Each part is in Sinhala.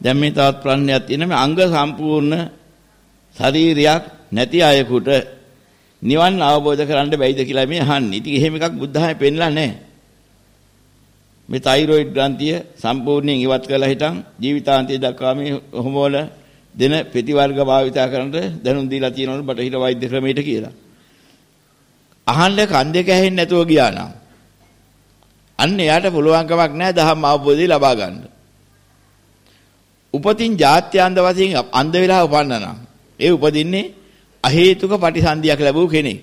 දැන් මේ තවත් ප්‍රශ්නයක් තියෙනවා මේ අංග සම්පූර්ණ ශරීරයක් නැති අයෙකුට නිවන් අවබෝධ කරගන්න බැයිද කියලා මේ අහන්නේ. ඉතින් එහෙම එකක් බුද්ධ ධර්මයේ පෙන්නලා නැහැ. මේ තයිරොයිඩ් ග්‍රන්ථිය සම්පූර්ණයෙන් ඉවත් කරලා හිටන් ජීවිතාන්තය දක්වා මේ හොමෝල දෙන ප්‍රතිවර්ග භාවිතා කරනට දැනුම් දීලා තියෙනවලු බටහිර වෛද්‍ය ක්‍රමයට කියලා. අහන්න කන් දෙක ඇහෙන්නේ නැතුව ගියා නම් අන්න එයාට පුළුවන් කමක් නැහැ ධම්ම අවබෝධය ලබා ගන්න. උපතින් ජාත්‍යාන්ත වශයෙන් අන්ධ වෙලා උපන්නා නම් ඒ උපදින්නේ අහේතුක ප්‍රතිසන්දියක් ලැබුව කෙනෙක්.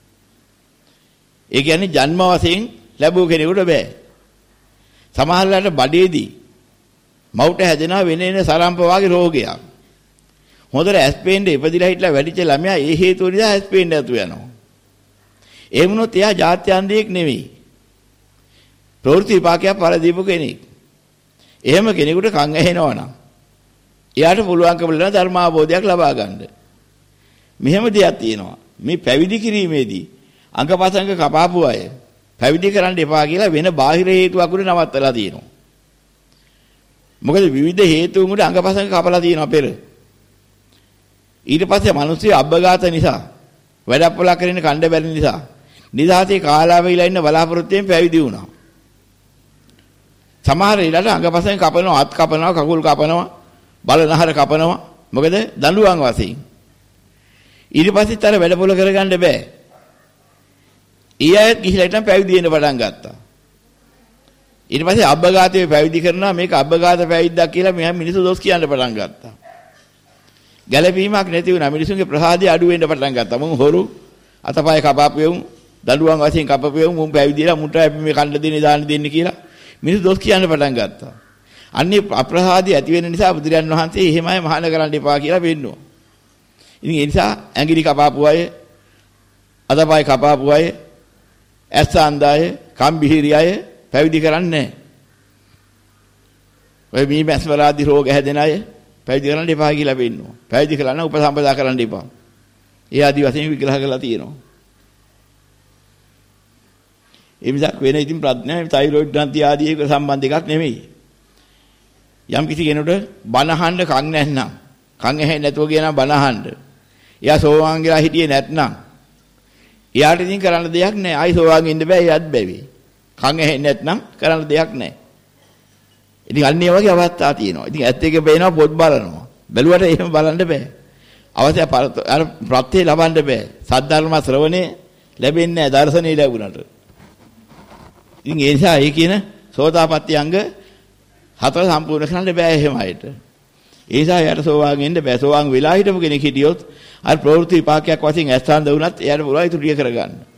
ඒ කියන්නේ ජන්ම වශයෙන් ලැබුව කෙනෙකුට බෑ. සමහරවිට බඩේදී මවුට හැදෙනා වෙන සරම්ප වගේ රෝගයක්. හොඳට ඇස්පේන්ඩ ඉපදිලා හිටලා වැඩිච්ච ළමයා ඒ හේතුව නිසා ඇස්පේන්ඩ ඇතු වෙනවා. ඒ වුණොත් එයා ජාත්‍යන්තයෙක් නෙවෙයි. ප්‍රවෘත්ති විපාකයක් පළ දීපු කෙනෙක්. එහෙම කෙනෙකුට කන් ඇහෙනවා නම් එයාට පුළුවන්කම ලැබෙන ධර්මාභෝධයක් ලබා ගන්න. මෙහෙම දෙයක් තියෙනවා. මේ පැවිදි කිරීමේදී අංගපසංග කපාපු අය පැවිදි කරන්න එපා කියලා වෙන බාහිර හේතුවක් උඩ නවත්තලා තියෙනවා. මොකද විවිධ හේතුන් උඩ අංගපසංග කපලා තියෙනවා පෙර. ඊට පස්සේ මිනිස්සු අබ්බගාත නිසා වැඩපොලා කරගෙන කණ්ඩ බැරි නිසා නිදාසේ කාලා වෙයිලා ඉන්න බලාපොරොත්තුෙන් පැවිදි වුණා. සමහර ඊළඟ අංගපසංග කපනවා, අත් කපනවා, කකුල් කපනවා, බලනහර කපනවා. මොකද දඬුවම් වශයෙන්. ඊට පස්සෙත් අර වැඩපොළ කරගන්න බෑ. ඊයත් ගිහිලා ඉතින් පැවිදි වෙන්න පටන් ගත්තා. ඊට පස්සේ අබ්බගාතේ පැවිදි කරනවා මේක අබ්බගාත පැවිද්දක් කියලා මෙහා මිනිස්සු දොස් කියන්න පටන් ගත්තා. ගැළපීමක් නැති වුණා. මිනිසුන්ගේ ප්‍රසාදය අඩු වෙන්න පටන් ගත්තා. මුන් හොරු අතපය කපාපු වුන් දඬුවම් වශයෙන් කපපු වුන් මුන් පැවිදිලා මුන්ට මේ කණ්ඩ දෙන්නේ දාන්න දෙන්නේ කියලා මිනිස්සු දොස් කියන්න පටන් ගත්තා. අන්නේ අප්‍රසාදය ඇති වෙන නිසා බුදුරයන් වහන්සේ එහෙමයි මහාන කරන්න එපා කියලා පෙන්නුවා. ඉතින් ඒ නිසා ඇඟිලි කපාපු අය, අතපය කපාපු අය, ඇස් අන්දාය, කම්බිහිරි අය පැවිදි කරන්නේ නැහැ. ඔය මේ මැස්වලාදි රෝග හැදෙන අය පැවිදි කරන්න එපා කියලා පෙන්නුවා. පැවිදි කළා නම් උපසම්පදා කරන්න එපා. ඒ ආදි වශයෙන් විග්‍රහ කරලා තියෙනවා. ඒ මිසක් වෙන ඉතින් ප්‍රඥා තයිරොයිඩ් ග්‍රන්ථි ආදී ඒක සම්බන්ධ එකක් නෙමෙයි. යම් කිසි කෙනෙකුට බණ අහන්න කන් නැත්නම්, කන් ඇහෙන්නේ නැතුව කියන බණ අහන්න. එයා සෝවාන් කියලා හිටියේ නැත්නම් එයාට ඉතින් කරන්න දෙයක් නැහැ. ආයි සෝවාන් ඉන්න බෑ. එයාත් බැවි. කන් ඇහෙන්නේ නැත්නම් කරන්න දෙයක් නැහැ. ඉතින් අන්නේ වගේ අවස්ථා තියෙනවා. ඉතින් ඇත්ත එක බේනවා පොත් බලනවා. බැලුවට එහෙම බලන්න බෑ. අවශ්‍ය අර ප්‍රත්‍ය ලබන්න බෑ. සද්ධර්ම ශ්‍රවණේ ලැබෙන්නේ නැහැ දර්ශනේ ලැබුණට. ඉතින් ඒ නිසා ඒ කියන සෝතාපට්ටි අංග හතර සම්පූර්ණ කරන්න බෑ එහෙම අයට. ඒ නිසා යාට සෝවාන් වෙන්න බෑ. සෝවාන් වෙලා හිටපු කෙනෙක් හිටියොත් අර ප්‍රවෘත්ති විපාකයක් වශයෙන් ඇස්තන් දුණත් එයාට පුළුවන් ඉතුරු ටික කරගන්න.